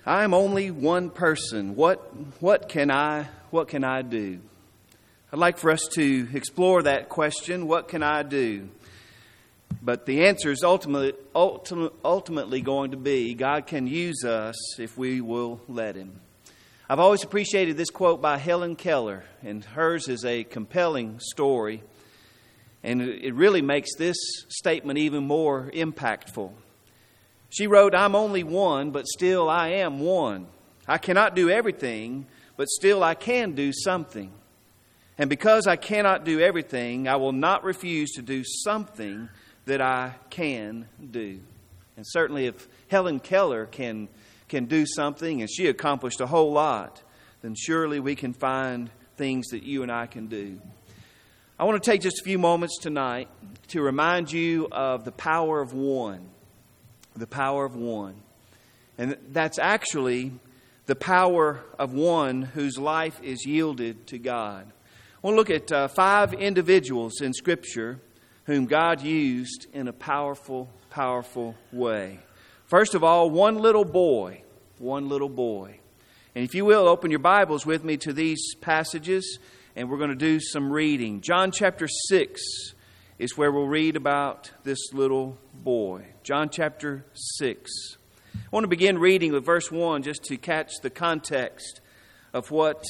I'm only one person. What can I do? I'd like for us to explore that question. What can I do? But the answer is ultimately going to be God can use us if we will let Him. I've always appreciated this quote by Helen Keller, and hers is a compelling story. And it really makes this statement even more impactful. She wrote, "I'm only one, but still I am one. I cannot do everything, but still I can do something. And because I cannot do everything, I will not refuse to do something that I can do." And certainly if Helen Keller can do something, and she accomplished a whole lot, then surely we can find things that you and I can do. I want to take just a few moments tonight to remind you of the power of one. The power of one. And that's actually the power of one whose life is yielded to God. I want to look at 5 individuals in Scripture whom God used in a powerful, powerful way. First of all, one little boy. One little boy. And if you will, open your Bibles with me to these passages, and we're going to do some reading. John chapter 6 is where we'll read about this little boy. John chapter 6. I want to begin reading with verse 1 just to catch the context of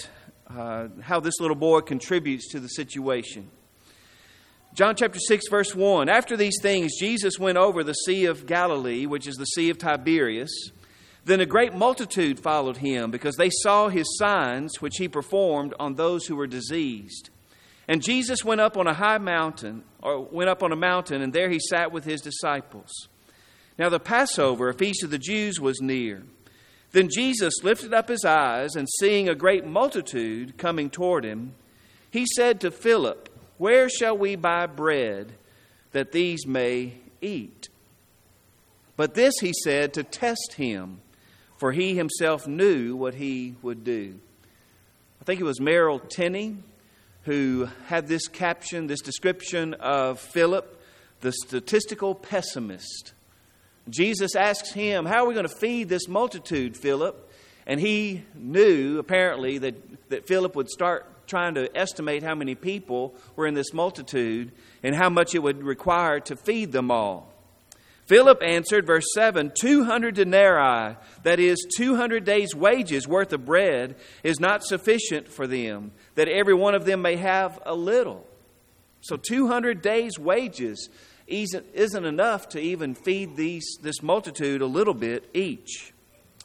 how this little boy contributes to the situation. John chapter 6, verse 1. After these things, Jesus went over the Sea of Galilee, which is the Sea of Tiberias. Then a great multitude followed him, because they saw his signs, which he performed on those who were diseased. And Jesus went up on a mountain, and there he sat with his disciples. Now the Passover, a feast of the Jews, was near. Then Jesus lifted up his eyes, and seeing a great multitude coming toward him, he said to Philip, "Where shall we buy bread that these may eat?" But this he said to test him, for he himself knew what he would do. I think it was Merrill Tenney who had this description of Philip, the statistical pessimist. Jesus asks him, "How are we going to feed this multitude, Philip?" And he knew, apparently, that Philip would start trying to estimate how many people were in this multitude and how much it would require to feed them all. Philip answered, verse 7, 200 denarii, that is 200 days' wages worth of bread, is not sufficient for them, that every one of them may have a little. So 200 days' wages isn't enough to even feed this multitude a little bit each.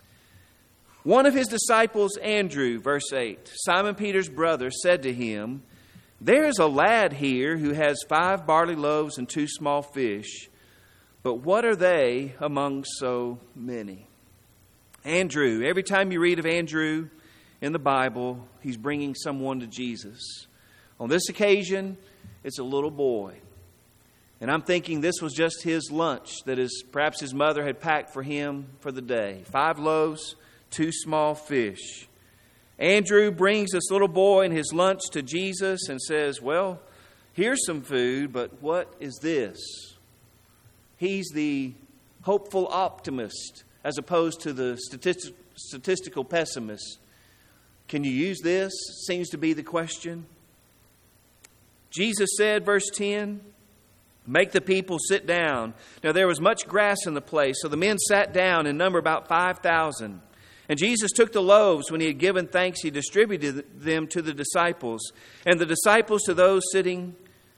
One of his disciples, Andrew, verse 8, Simon Peter's brother, said to him, "There is a lad here who has 5 barley loaves and 2 small fish. But what are they among so many?" Andrew, every time you read of Andrew in the Bible, he's bringing someone to Jesus. On this occasion, it's a little boy. And I'm thinking this was just his lunch that perhaps his mother had packed for him for the day. 5 loaves, 2 small fish. Andrew brings this little boy and his lunch to Jesus and says, "Well, here's some food, but what is this?" He's the hopeful optimist as opposed to the statistical pessimist. Can you use this? Seems to be the question. Jesus said, verse 10, "Make the people sit down." Now there was much grass in the place, so the men sat down in number about 5,000. And Jesus took the loaves. When he had given thanks, he distributed them to the disciples, and the disciples to those sitting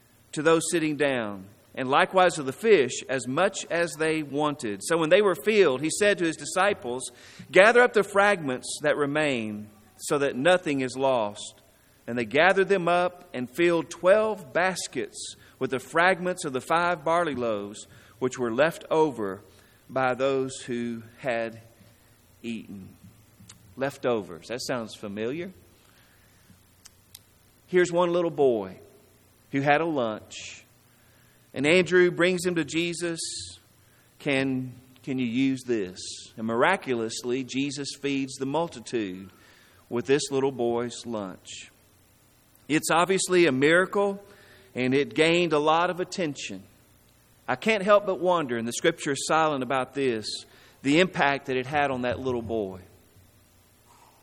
down. And likewise of the fish, as much as they wanted. So when they were filled, he said to his disciples, "Gather up the fragments that remain, so that nothing is lost." And they gathered them up and filled 12 baskets with the fragments of the 5 barley loaves, which were left over by those who had eaten. Leftovers. That sounds familiar. Here's one little boy who had a lunch. And Andrew brings him to Jesus. Can you use this? And miraculously, Jesus feeds the multitude with this little boy's lunch. It's obviously a miracle, and it gained a lot of attention. I can't help but wonder, and the Scripture is silent about this, the impact that it had on that little boy.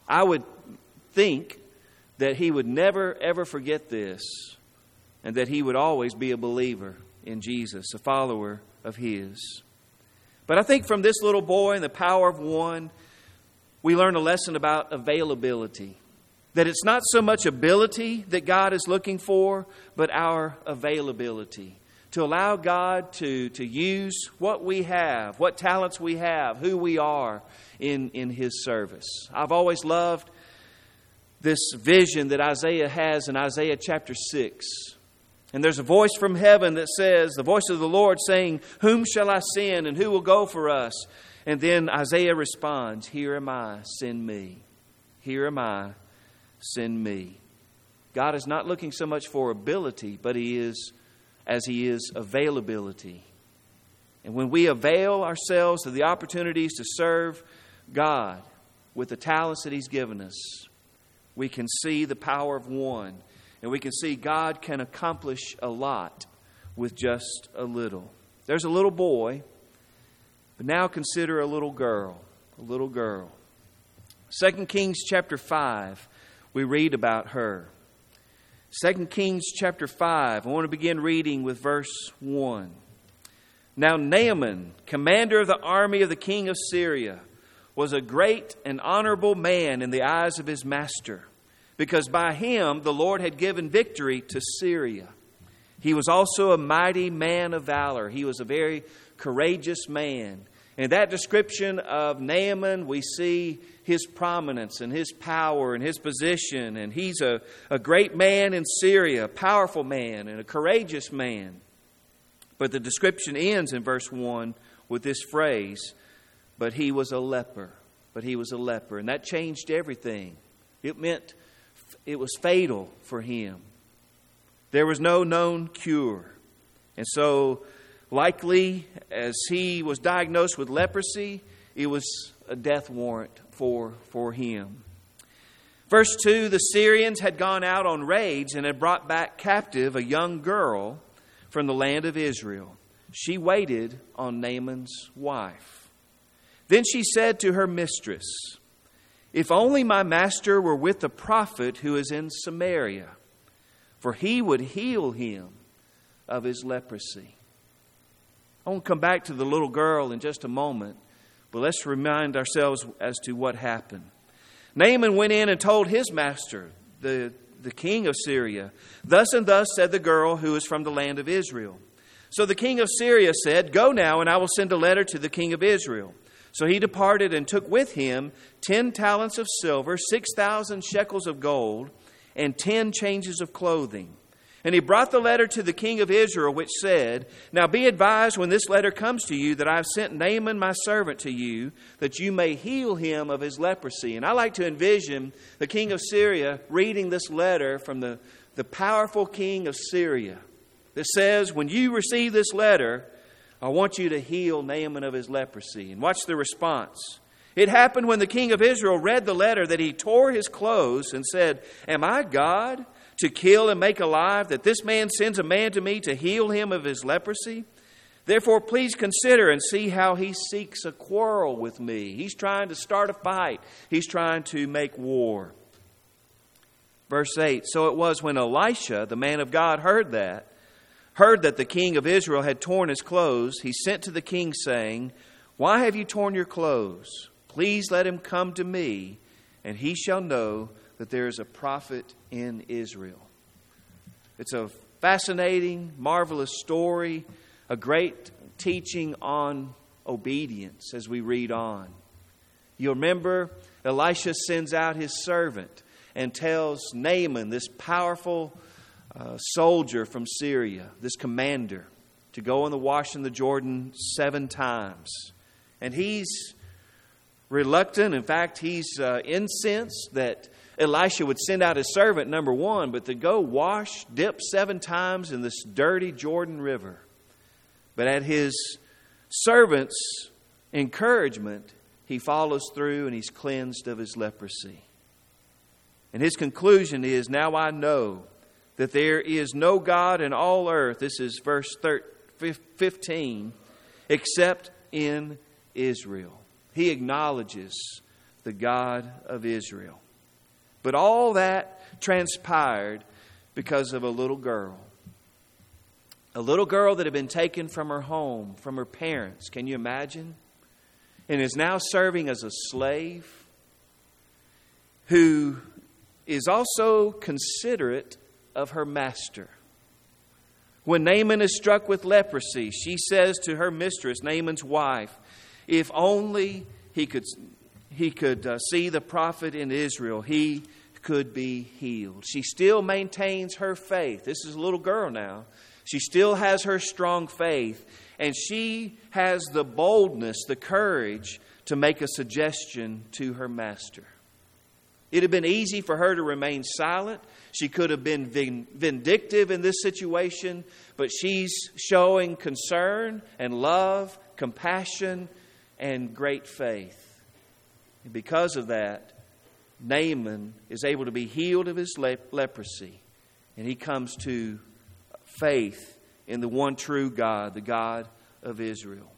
I would think that he would never, ever forget this, and that he would always be a believer in Jesus, a follower of His. But I think from this little boy and the power of one, we learn a lesson about availability. That it's not so much ability that God is looking for, but our availability. To allow God to use what we have, what talents we have, who we are in His service. I've always loved this vision that Isaiah has in Isaiah chapter 6. And there's a voice from heaven that says, the voice of the Lord saying, "Whom shall I send, and who will go for us?" And then Isaiah responds, "Here am I, send me. Here am I, send me." God is not looking so much for ability, but He is availability. And when we avail ourselves of the opportunities to serve God with the talents that He's given us, we can see the power of one. And we can see God can accomplish a lot with just a little. There's a little boy, but now consider a little girl. A little girl. 2 Kings chapter 5, we read about her. 2 Kings chapter 5, I want to begin reading with verse 1. Now Naaman, commander of the army of the king of Syria, was a great and honorable man in the eyes of his master, because by him the Lord had given victory to Syria. He was also a mighty man of valor. He was a very courageous man. In that description of Naaman, we see his prominence and his power and his position. And he's a great man in Syria, a powerful man and a courageous man. But the description ends in verse 1 with this phrase, "But he was a leper." But he was a leper. And that changed everything. It meant it was fatal for him. There was no known cure. And so, likely, as he was diagnosed with leprosy, it was a death warrant for him. Verse 2, the Syrians had gone out on raids and had brought back captive a young girl from the land of Israel. She waited on Naaman's wife. Then she said to her mistress, "If only my master were with the prophet who is in Samaria, for he would heal him of his leprosy." I want to come back to the little girl in just a moment, but let's remind ourselves as to what happened. Naaman went in and told his master, the king of Syria, "Thus and thus said the girl who is from the land of Israel." So the king of Syria said, "Go now, and I will send a letter to the king of Israel." So he departed and took with him 10 talents of silver, 6,000 shekels of gold, and 10 changes of clothing. And he brought the letter to the king of Israel, which said, "Now be advised when this letter comes to you that I have sent Naaman my servant to you, that you may heal him of his leprosy." And I like to envision the king of Syria reading this letter from the powerful king of Syria that says, "When you receive this letter, I want you to heal Naaman of his leprosy." And watch the response. It happened when the king of Israel read the letter that he tore his clothes and said, "Am I God to kill and make alive, that this man sends a man to me to heal him of his leprosy? Therefore, please consider and see how he seeks a quarrel with me." He's trying to start a fight. He's trying to make war. Verse 8, so it was when Elisha, the man of God, heard that the king of Israel had torn his clothes, he sent to the king saying, "Why have you torn your clothes? Please let him come to me, and he shall know that there is a prophet in Israel." It's a fascinating, marvelous story, a great teaching on obedience as we read on. You'll remember Elisha sends out his servant and tells Naaman, this powerful soldier from Syria, this commander, to go in the washing the Jordan 7 times. And he's reluctant. In fact, he's incensed that Elisha would send out his servant, number one, but to go dip 7 times in this dirty Jordan River. But at his servant's encouragement, he follows through and he's cleansed of his leprosy. And his conclusion is, "Now I know that there is no God in all earth," this is verse 15, "except in Israel." He acknowledges the God of Israel. But all that transpired because of a little girl. A little girl that had been taken from her home, from her parents. Can you imagine? And is now serving as a slave, who is also considerate of her master. When Naaman is struck with leprosy, she says to her mistress, Naaman's wife, if only he could see the prophet in Israel, he could be healed. She still maintains her faith. This is a little girl now. She still has her strong faith, and she has the boldness, the courage to make a suggestion to her master. It had been easy for her to remain silent. She could have been vindictive in this situation, but she's showing concern and love, compassion, and great faith. And because of that, Naaman is able to be healed of his leprosy, and he comes to faith in the one true God, the God of Israel.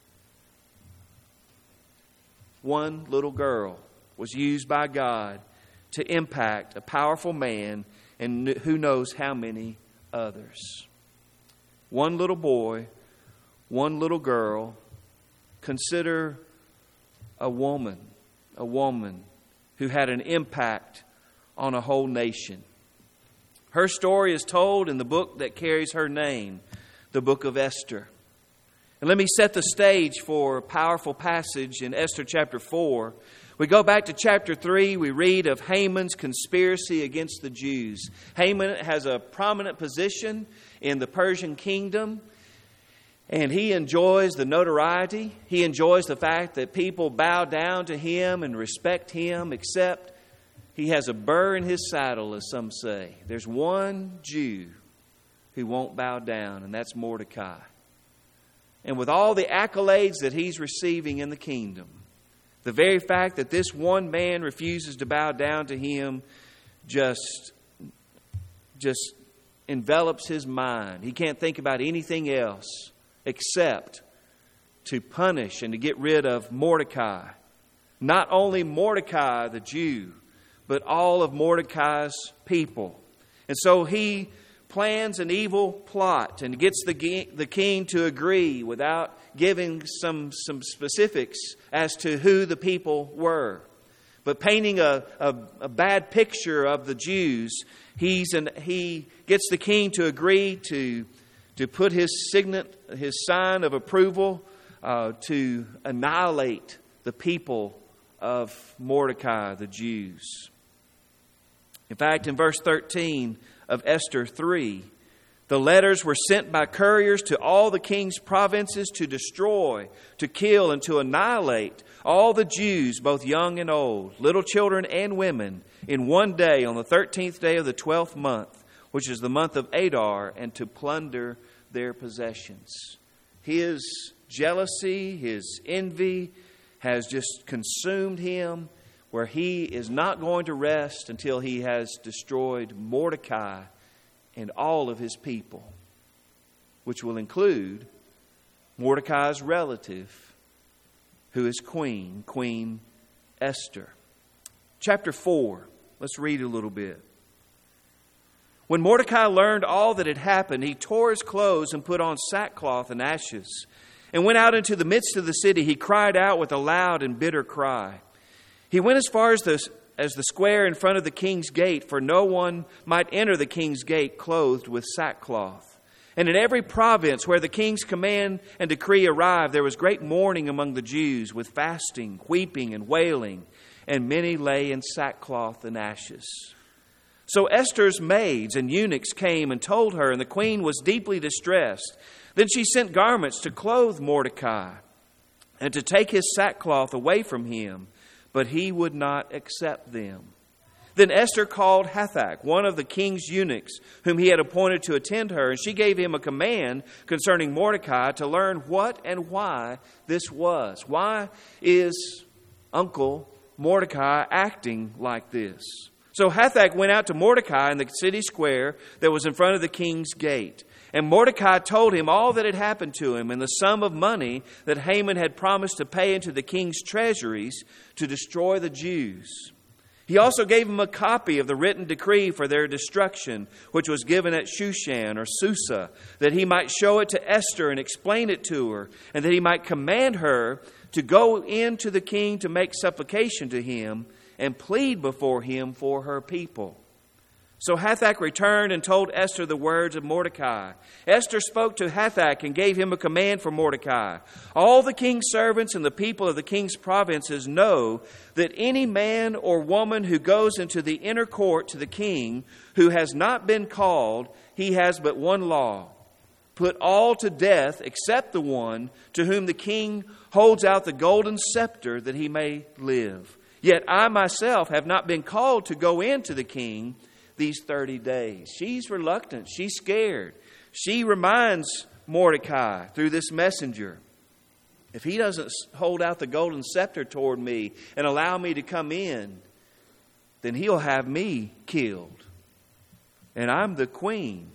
One little girl was used by God to impact a powerful man and who knows how many others. One little boy, one little girl. Consider a woman who had an impact on a whole nation. Her story is told in the book that carries her name, the book of Esther. And let me set the stage for a powerful passage in Esther chapter 4. We go back to chapter 3. We read of Haman's conspiracy against the Jews. Haman has a prominent position in the Persian kingdom, and he enjoys the notoriety. He enjoys the fact that people bow down to him and respect him, except he has a burr in his saddle, as some say. There's one Jew who won't bow down, and that's Mordecai. And with all the accolades that he's receiving in the kingdom, the very fact that this one man refuses to bow down to him just envelops his mind. He can't think about anything else except to punish and to get rid of Mordecai. Not only Mordecai the Jew, but all of Mordecai's people. And so he plans an evil plot and gets the king to agree without giving some specifics as to who the people were. But painting a bad picture of the Jews, he gets the king to agree to put his sign of approval to annihilate the people of Mordecai, the Jews. In fact, in verse 13 of Esther 3, the letters were sent by couriers to all the king's provinces to destroy, to kill, and to annihilate all the Jews, both young and old, little children and women, in one day on the 13th day of the 12th month, which is the month of Adar, and to plunder their possessions. His jealousy, his envy has just consumed him, where he is not going to rest until he has destroyed Mordecai and all of his people, which will include Mordecai's relative, who is Queen Esther. Chapter 4, let's read a little bit. When Mordecai learned all that had happened, he tore his clothes and put on sackcloth and ashes, and went out into the midst of the city. He cried out with a loud and bitter cry. He went as far as the square in front of the king's gate, for no one might enter the king's gate clothed with sackcloth. And in every province where the king's command and decree arrived, there was great mourning among the Jews, with fasting, weeping, and wailing, and many lay in sackcloth and ashes. So Esther's maids and eunuchs came and told her, and the queen was deeply distressed. Then she sent garments to clothe Mordecai, and to take his sackcloth away from him, but he would not accept them. Then Esther called Hathach, one of the king's eunuchs, whom he had appointed to attend her, and she gave him a command concerning Mordecai to learn what and why this was. Why is Uncle Mordecai acting like this? So Hathach went out to Mordecai in the city square that was in front of the king's gate. And Mordecai told him all that had happened to him and the sum of money that Haman had promised to pay into the king's treasuries to destroy the Jews. He also gave him a copy of the written decree for their destruction, which was given at Shushan or Susa, that he might show it to Esther and explain it to her, and that he might command her to go in to the king to make supplication to him and plead before him for her people. So Hathach returned and told Esther the words of Mordecai. Esther spoke to Hathach and gave him a command for Mordecai. All the king's servants and the people of the king's provinces know that any man or woman who goes into the inner court to the king who has not been called, he has but one law. Put all to death except the one to whom the king holds out the golden scepter that he may live. Yet I myself have not been called to go in to the king these 30 days. She's reluctant. She's scared. She reminds Mordecai through this messenger, if he doesn't hold out the golden scepter toward me and allow me to come in, then he'll have me killed. And I'm the queen.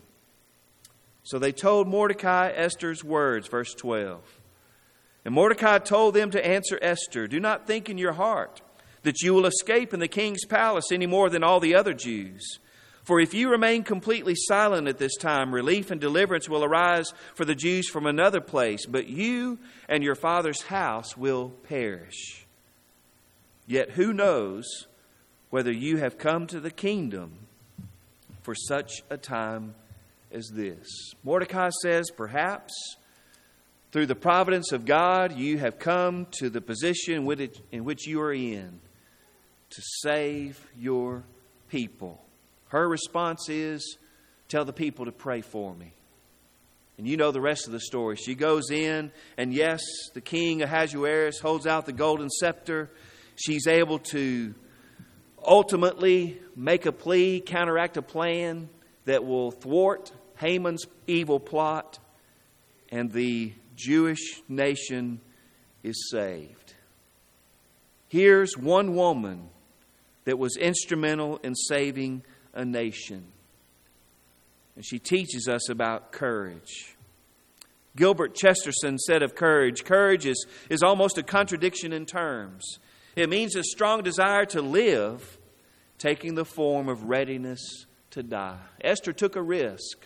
So they told Mordecai Esther's words, verse 12. And Mordecai told them to answer Esther, do not think in your heart that you will escape in the king's palace any more than all the other Jews. For if you remain completely silent at this time, relief and deliverance will arise for the Jews from another place, but you and your father's house will perish. Yet who knows whether you have come to the kingdom for such a time as this? Mordecai says, perhaps through the providence of God, you have come to the position in which you are in to save your people. Her response is, tell the people to pray for me. And you know the rest of the story. She goes in, and yes, the king Ahasuerus holds out the golden scepter. She's able to ultimately make a plea, counteract a plan that will thwart Haman's evil plot, and the Jewish nation is saved. Here's one woman that was instrumental in saving a nation. And she teaches us about courage. Gilbert Chesterton said of courage, courage is almost a contradiction in terms. It means a strong desire to live, taking the form of readiness to die. Esther took a risk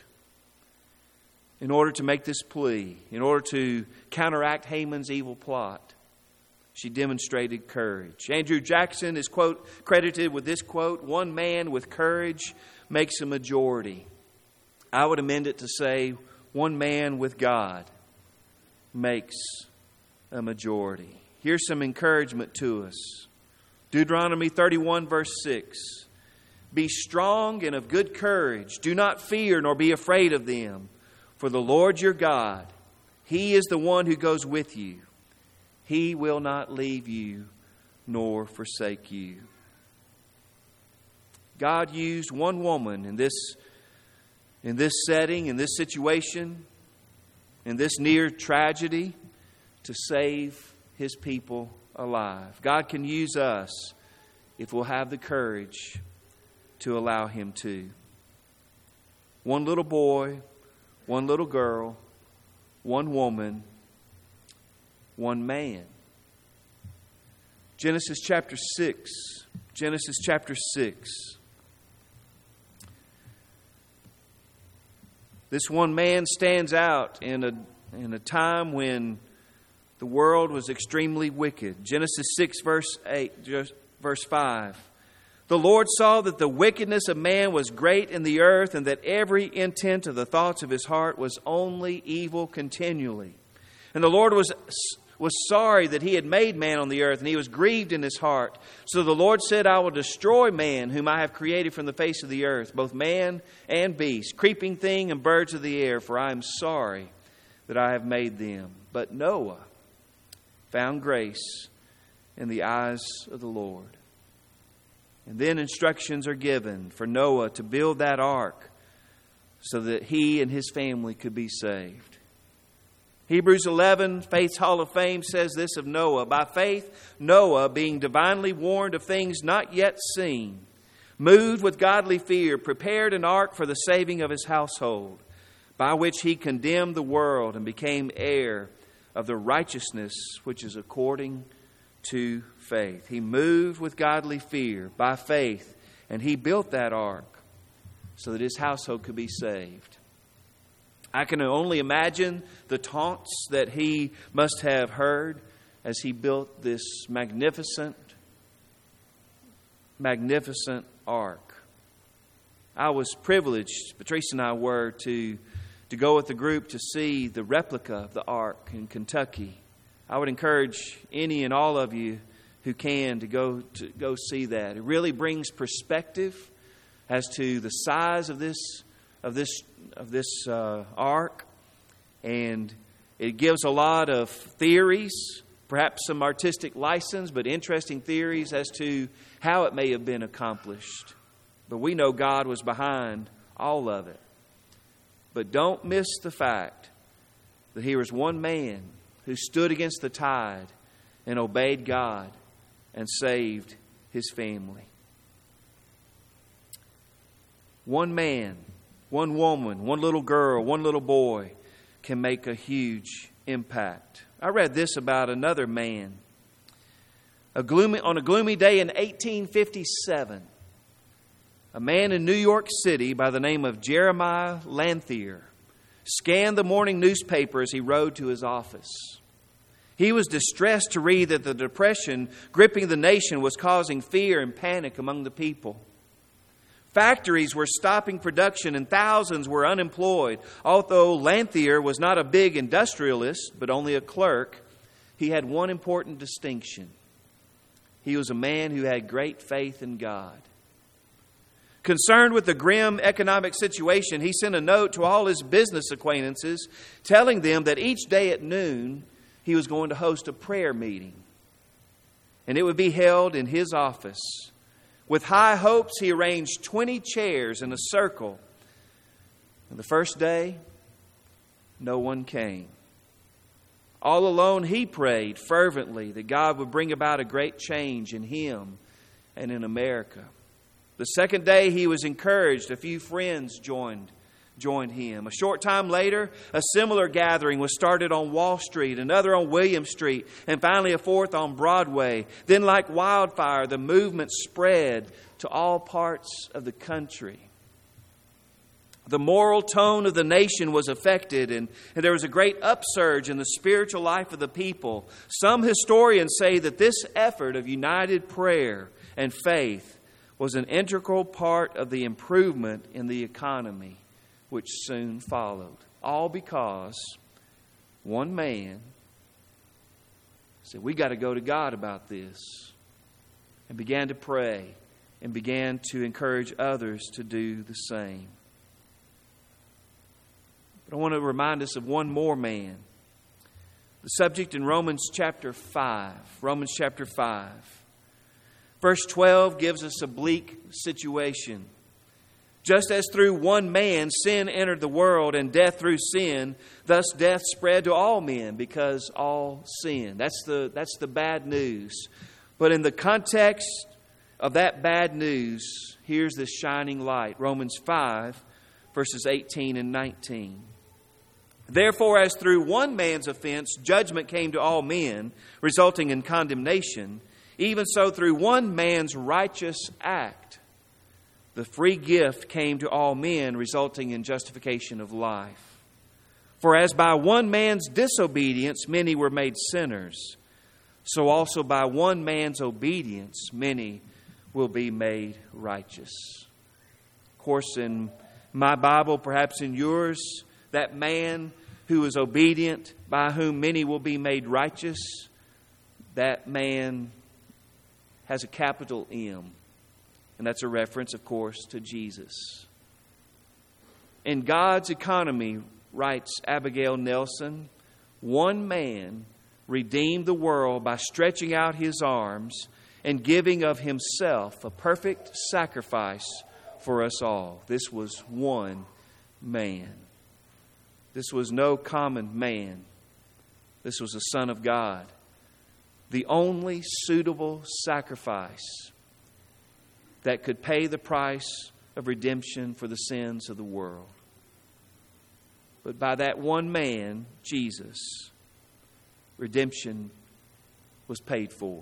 in order to make this plea, in order to counteract Haman's evil plot. She demonstrated courage. Andrew Jackson is credited with this quote, one man with courage makes a majority. I would amend it to say, one man with God makes a majority. Here's some encouragement to us. Deuteronomy 31 verse 6. Be strong and of good courage. Do not fear nor be afraid of them. For the Lord your God, He is the one who goes with you. He will not leave you nor forsake you. God used one woman in this setting, in this situation, in this near tragedy to save His people alive. God can use us if we'll have the courage to allow Him to. One little boy, one little girl, one woman, one man. Genesis chapter 6. Genesis chapter 6. This one man stands out in a time when the world was extremely wicked. Genesis 6 verse 5. The Lord saw that the wickedness of man was great in the earth, and that every intent of the thoughts of his heart was only evil continually. And the Lord was sorry that He had made man on the earth, and He was grieved in His heart. So the Lord said, I will destroy man whom I have created from the face of the earth, both man and beast, creeping thing and birds of the air, for I am sorry that I have made them. But Noah found grace in the eyes of the Lord. And then instructions are given for Noah to build that ark so that he and his family could be saved. Hebrews 11, Faith's Hall of Fame, says this of Noah. By faith, Noah, being divinely warned of things not yet seen, moved with godly fear, prepared an ark for the saving of his household. by which he condemned the world and became heir of the righteousness which is according to faith. He moved with godly fear by faith, and he built that ark so that his household could be saved. I can only imagine the taunts that he must have heard as he built this magnificent ark. I was privileged, Patrice and I were, to go with the group to see the replica of the ark in Kentucky. I would encourage any and all of you who can to go see that. It really brings perspective as to the size of this ark, and it gives a lot of theories, perhaps some artistic license, but interesting theories as to how it may have been accomplished. But we know God was behind all of it. But don't miss the fact that here was one man who stood against the tide and obeyed God and saved his family. One man, one woman, one little girl, one little boy can make a huge impact. I read this about another man. On a gloomy day in 1857, a man in New York City by the name of Jeremiah Lanthier scanned the morning newspaper as he rode to his office. He was distressed to read that the depression gripping the nation was causing fear and panic among the people. Factories were stopping production and thousands were unemployed. Although Lanthier was not a big industrialist, but only a clerk, he had one important distinction. He was a man who had great faith in God. Concerned with the grim economic situation, he sent a note to all his business acquaintances telling them that each day at noon he was going to host a prayer meeting. And it would be held in his office. With high hopes, he arranged 20 chairs in a circle. And the first day, no one came. All alone, he prayed fervently that God would bring about a great change in him and in America. The second day, he was encouraged. A few friends joined him. A short time later, a similar gathering was started on Wall Street, another on William Street, and finally a fourth on Broadway. Then, like wildfire, the movement spread to all parts of the country. The moral tone of the nation was affected, and there was a great upsurge in the spiritual life of the people. Some historians say that this effort of united prayer and faith was an integral part of the improvement in the economy, which soon followed. All because one man said, we got to go to God about this, and began to pray and began to encourage others to do the same. But I want to remind us of one more man. The subject in Romans chapter 5. Romans chapter 5. Verse 12 gives us a bleak situation. Just as through one man sin entered the world, and death through sin, thus death spread to all men because all sinned. That's the bad news. But in the context of that bad news, here's this shining light. Romans 5, verses 18 and 19. Therefore, as through one man's offense judgment came to all men, resulting in condemnation, even so through one man's righteous act, the free gift came to all men, resulting in justification of life. For as by one man's disobedience many were made sinners, so also by one man's obedience many will be made righteous. Of course, in my Bible, perhaps in yours, that man who is obedient, by whom many will be made righteous, that man has a capital M. And that's a reference, of course, to Jesus. In God's economy, writes Abigail Nelson, one man redeemed the world by stretching out his arms and giving of himself a perfect sacrifice for us all. This was one man. This was no common man. This was the Son of God. The only suitable sacrifice that could pay the price of redemption for the sins of the world. but by that one man, Jesus, redemption was paid for.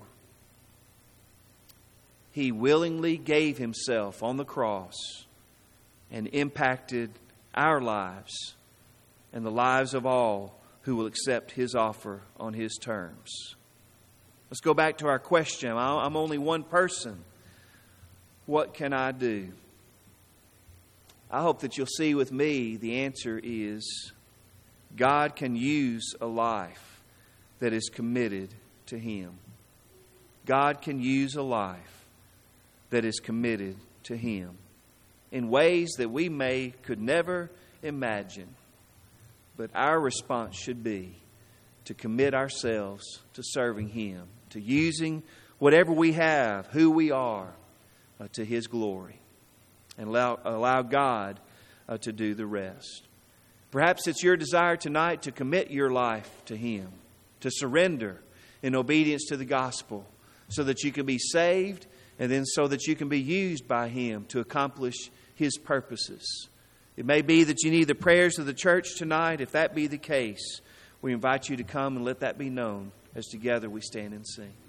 He willingly gave Himself on the cross and impacted our lives and the lives of all who will accept His offer on His terms. Let's go back to our question. I'm only one person. What can I do? I hope that you'll see with me the answer is God can use a life that is committed to Him. God can use a life that is committed to Him in ways that we could never imagine. But our response should be to commit ourselves to serving Him, to using whatever we have, who we are, to His glory. And allow God to do the rest. Perhaps it's your desire tonight to commit your life to Him, to surrender in obedience to the gospel, so that you can be saved and then so that you can be used by Him to accomplish His purposes. It may be that you need the prayers of the church tonight. If that be the case, we invite you to come and let that be known as together we stand and sing.